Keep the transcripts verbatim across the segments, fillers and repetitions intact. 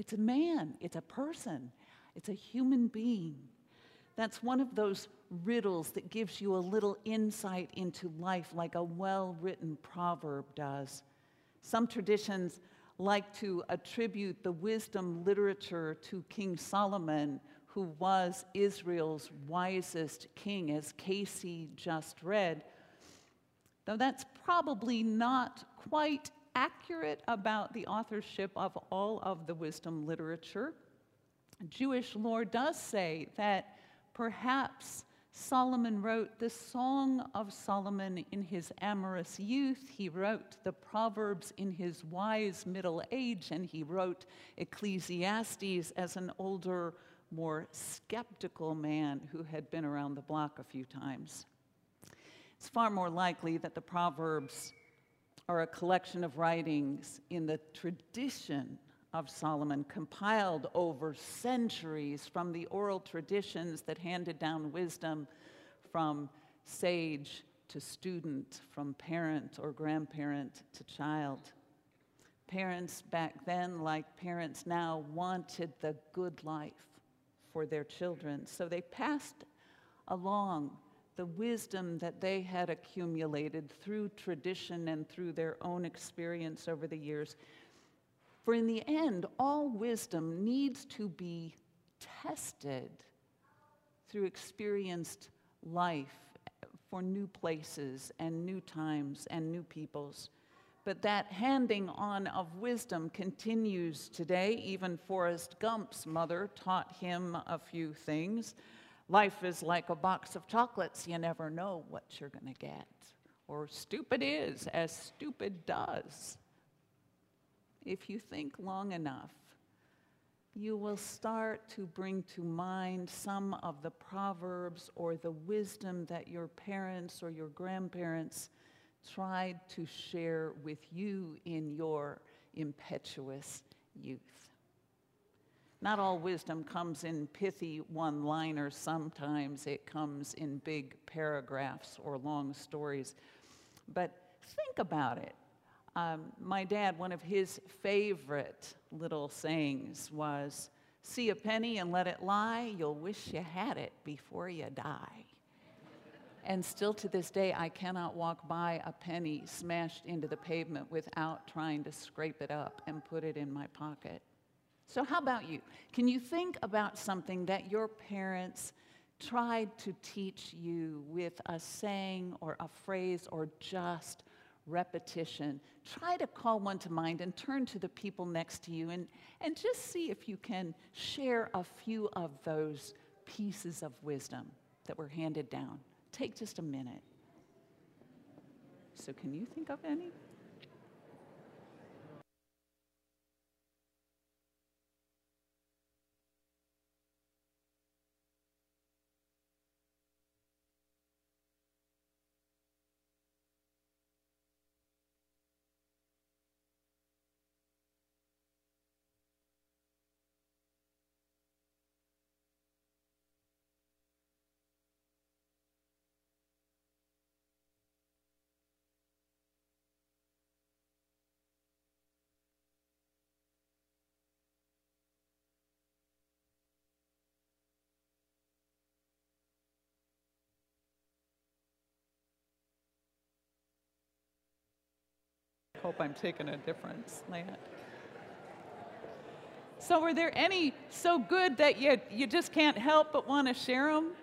It's a man, it's a person, it's a human being. That's one of those riddles that gives you a little insight into life like a well-written proverb does. Some traditions like to attribute the wisdom literature to King Solomon, who was Israel's wisest king, as Casey just read. Though that's probably not quite accurate about the authorship of all of the wisdom literature. Jewish lore does say that perhaps Solomon wrote the Song of Solomon in his amorous youth. He wrote the Proverbs in his wise middle age, and he wrote Ecclesiastes as an older, more skeptical man who had been around the block a few times. It's far more likely that the Proverbs are a collection of writings in the tradition of Solomon, compiled over centuries from the oral traditions that handed down wisdom from sage to student, from parent or grandparent to child. Parents back then, like parents now, wanted the good life for their children, so they passed along the wisdom that they had accumulated through tradition and through their own experience over the years. For in the end, all wisdom needs to be tested through experienced life for new places and new times and new peoples. But that handing on of wisdom continues today. Even Forrest Gump's mother taught him a few things. Life is like a box of chocolates. You never know what you're going to get. Or stupid is as stupid does. If you think long enough, you will start to bring to mind some of the proverbs or the wisdom that your parents or your grandparents tried to share with you in your impetuous youth. Not all wisdom comes in pithy one-liners. Sometimes it comes in big paragraphs or long stories. But think about it. Um, my dad, one of his favorite little sayings was, "See a penny and let it lie, you'll wish you had it before you die." And still to this day, I cannot walk by a penny smashed into the pavement without trying to scrape it up and put it in my pocket. So how about you? Can you think about something that your parents tried to teach you with a saying or a phrase or just repetition? Try to call one to mind and turn to the people next to you and, and just see if you can share a few of those pieces of wisdom that were handed down. Take just a minute. So can you think of any? Hope I'm taking a different slant. So were there any so good that you, you just can't help but want to share them?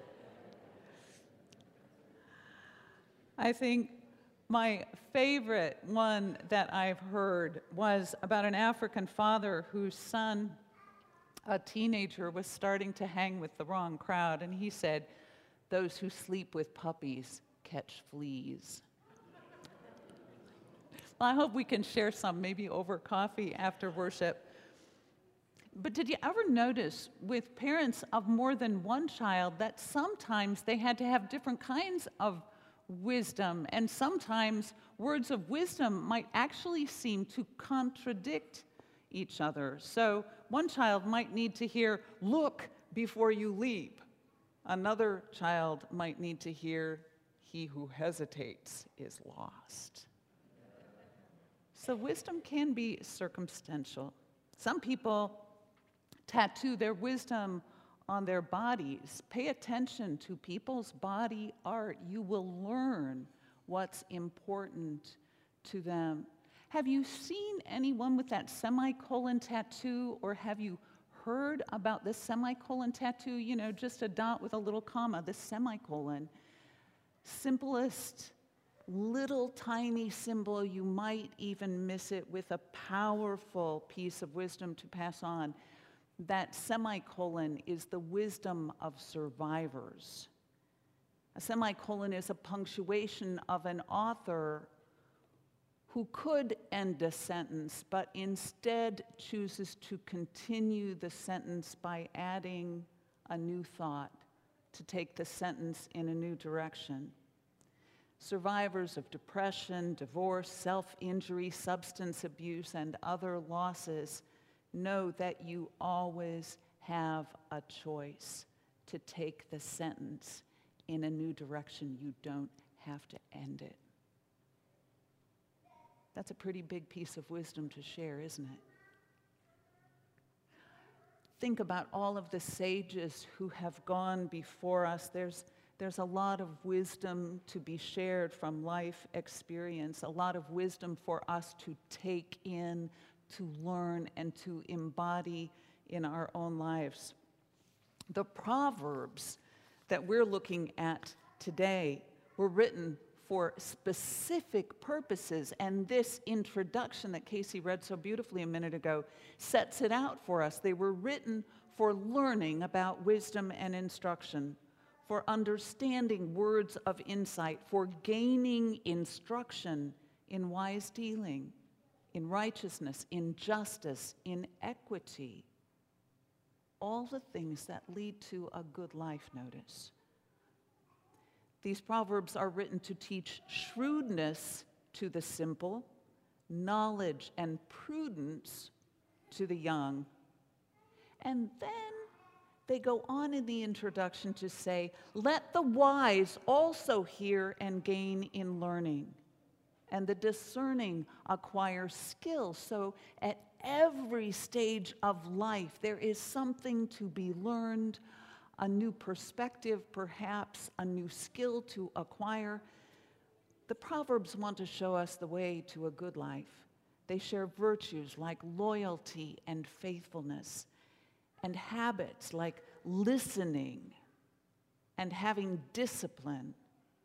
I think my favorite one that I've heard was about an African father whose son, a teenager, was starting to hang with the wrong crowd, and he said, "Those who sleep with puppies catch fleas." Well, I hope we can share some, maybe over coffee after worship. But did you ever notice with parents of more than one child that sometimes they had to have different kinds of wisdom, and sometimes words of wisdom might actually seem to contradict each other? So one child might need to hear, "Look before you leap." Another child might need to hear, "He who hesitates is lost." So wisdom can be circumstantial. Some people tattoo their wisdom on their bodies. Pay attention to people's body art. You will learn what's important to them. Have you seen anyone with that semicolon tattoo, or have you heard about this semicolon tattoo? You know, just a dot with a little comma, the semicolon. Simplest, little tiny symbol, you might even miss it, with a powerful piece of wisdom to pass on. That semicolon is the wisdom of survivors. A semicolon is a punctuation of an author who could end a sentence, but instead chooses to continue the sentence by adding a new thought to take the sentence in a new direction. Survivors of depression, divorce, self-injury, substance abuse, and other losses know that you always have a choice to take the sentence in a new direction. You don't have to end it. That's a pretty big piece of wisdom to share, isn't it? Think about all of the sages who have gone before us. There's, there's a lot of wisdom to be shared from life experience, a lot of wisdom for us to take in, to learn, and to embody in our own lives. The Proverbs that we're looking at today were written for specific purposes, and this introduction that Casey read so beautifully a minute ago sets it out for us. They were written for learning about wisdom and instruction, for understanding words of insight, for gaining instruction in wise dealing, in righteousness, in justice, in equity. All the things that lead to a good life, notice. These proverbs are written to teach shrewdness to the simple, knowledge and prudence to the young. And then they go on in the introduction to say, let the wise also hear and gain in learning, and the discerning acquire skill. So at every stage of life, there is something to be learned, a new perspective, perhaps a new skill to acquire. The Proverbs want to show us the way to a good life. They share virtues like loyalty and faithfulness, and habits like listening and having discipline.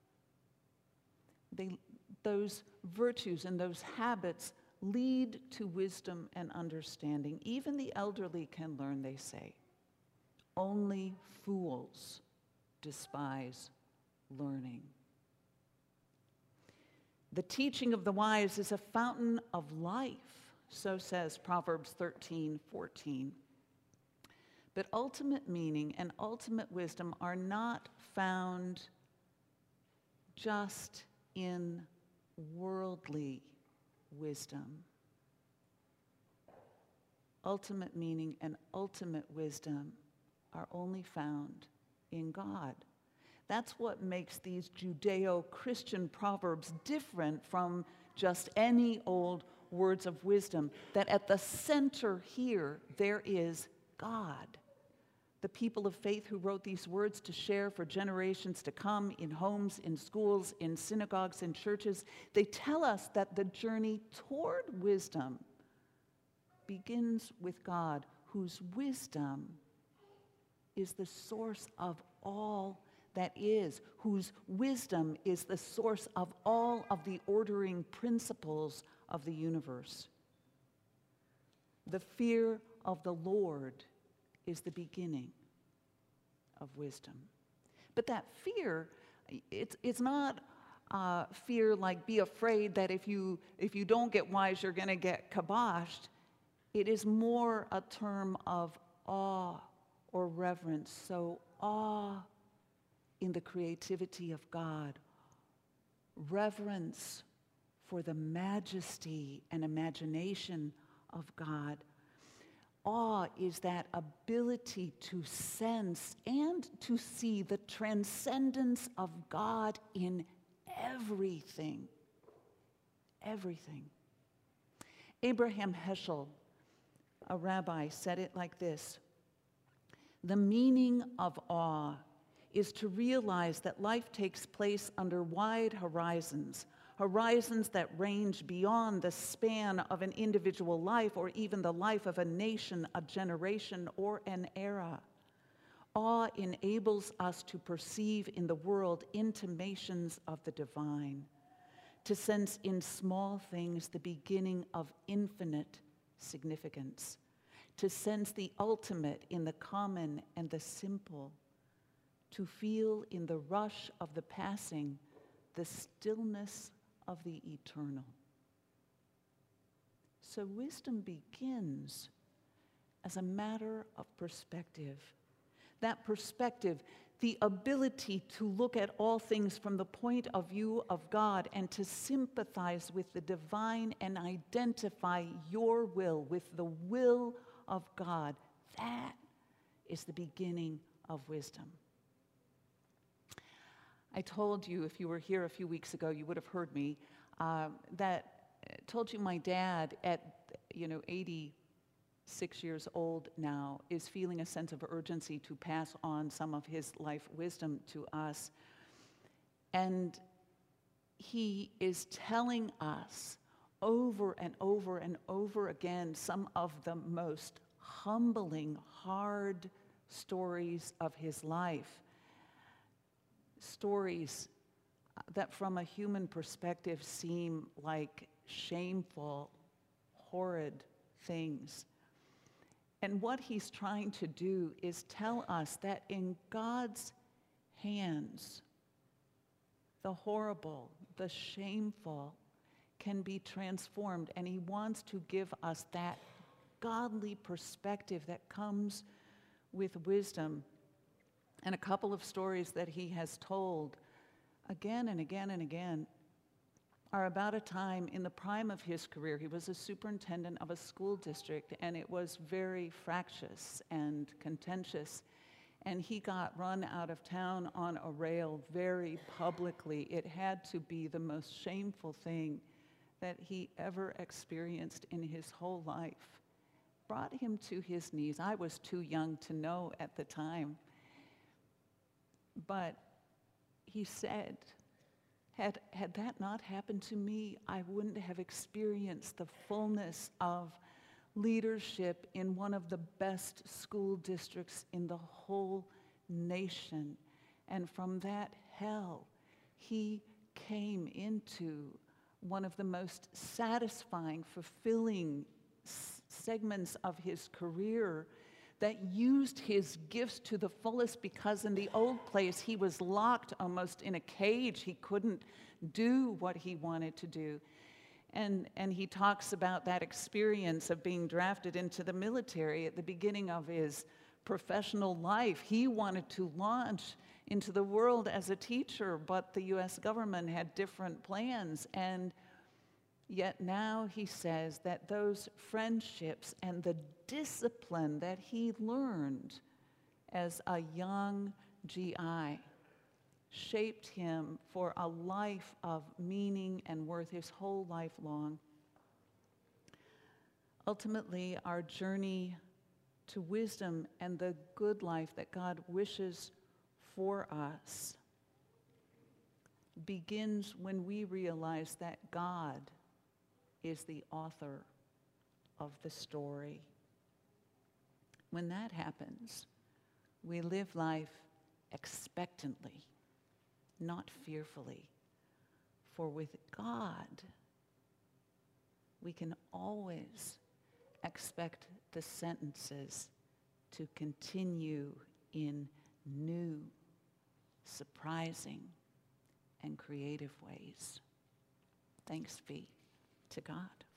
They, those virtues and those habits lead to wisdom and understanding. Even the elderly can learn, they say. Only fools despise learning. The teaching of the wise is a fountain of life, so says Proverbs thirteen fourteen. But ultimate meaning and ultimate wisdom are not found just in worldly wisdom. Ultimate meaning and ultimate wisdom are only found in God. That's what makes these Judeo-Christian proverbs different from just any old words of wisdom, that at the center here, there is God. The people of faith who wrote these words to share for generations to come in homes, in schools, in synagogues, in churches, they tell us that the journey toward wisdom begins with God, whose wisdom is the source of all that is, whose wisdom is the source of all of the ordering principles of the universe. The fear of the Lord is the beginning of wisdom. But that fear, it's, it's not uh, fear like be afraid that if you, if you don't get wise, you're going to get kiboshed. It is more a term of awe or reverence. So awe in the creativity of God, reverence for the majesty and imagination of God. Awe is that ability to sense and to see the transcendence of God in everything. Everything. Abraham Heschel, a rabbi, said it like this: the meaning of awe is to realize that life takes place under wide horizons, horizons that range beyond the span of an individual life or even the life of a nation, a generation, or an era. Awe enables us to perceive in the world intimations of the divine, to sense in small things the beginning of infinite significance, to sense the ultimate in the common and the simple, to feel in the rush of the passing the stillness of the eternal. So wisdom begins as a matter of perspective. That perspective, the ability to look at all things from the point of view of God and to sympathize with the divine and identify your will with the will of God, that is the beginning of wisdom. I told you, if you were here a few weeks ago, you would have heard me, uh, that told you my dad at, you know, eighty-six years old now is feeling a sense of urgency to pass on some of his life wisdom to us. And he is telling us over and over and over again some of the most humbling, hard stories of his life. Stories that from a human perspective seem like shameful, horrid things. And what he's trying to do is tell us that in God's hands, the horrible, the shameful can be transformed, and he wants to give us that godly perspective that comes with wisdom. And a couple of stories that he has told again and again and again are about a time in the prime of his career. He was a superintendent of a school district, and it was very fractious and contentious. And he got run out of town on a rail very publicly. It had to be the most shameful thing that he ever experienced in his whole life. Brought him to his knees. I was too young to know at the time. But he said, had, had that not happened to me, I wouldn't have experienced the fullness of leadership in one of the best school districts in the whole nation. And from that hell, he came into one of the most satisfying, fulfilling s- segments of his career that used his gifts to the fullest, because in the old place he was locked almost in a cage. He couldn't do what he wanted to do. And, and he talks about that experience of being drafted into the military at the beginning of his professional life. He wanted to launch into the world as a teacher, but the U S government had different plans. And yet now he says that those friendships and the discipline that he learned as a young G I shaped him for a life of meaning and worth his whole life long. Ultimately, our journey to wisdom and the good life that God wishes for us begins when we realize that God is the author of the story. When that happens, we live life expectantly, not fearfully. For with God, we can always expect the sentences to continue in new, surprising, and creative ways. Thanks be to God.